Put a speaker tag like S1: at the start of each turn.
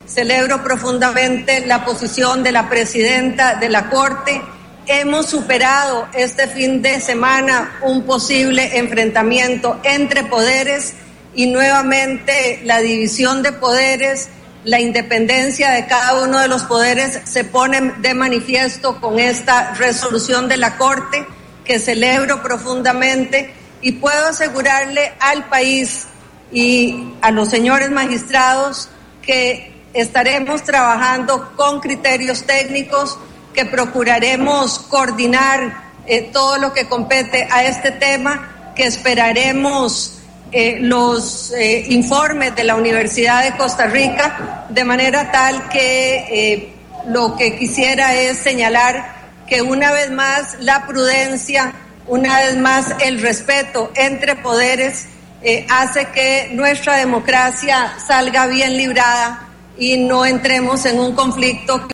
S1: Celebro profundamente la posición de la presidenta de la Corte. Hemos superado este fin de semana un posible enfrentamiento entre poderes y nuevamente la división de poderes, la independencia de cada uno de los poderes se pone de manifiesto con esta resolución de la Corte que celebro profundamente y puedo asegurarle al país y a los señores magistrados que estaremos trabajando con criterios técnicos, que procuraremos coordinar todo lo que compete a este tema, que esperaremos los informes de la Universidad de Costa Rica, de manera tal que lo que quisiera es señalar que una vez más la prudencia, una vez más el respeto entre poderes hace que nuestra democracia salga bien librada y no entremos en un conflicto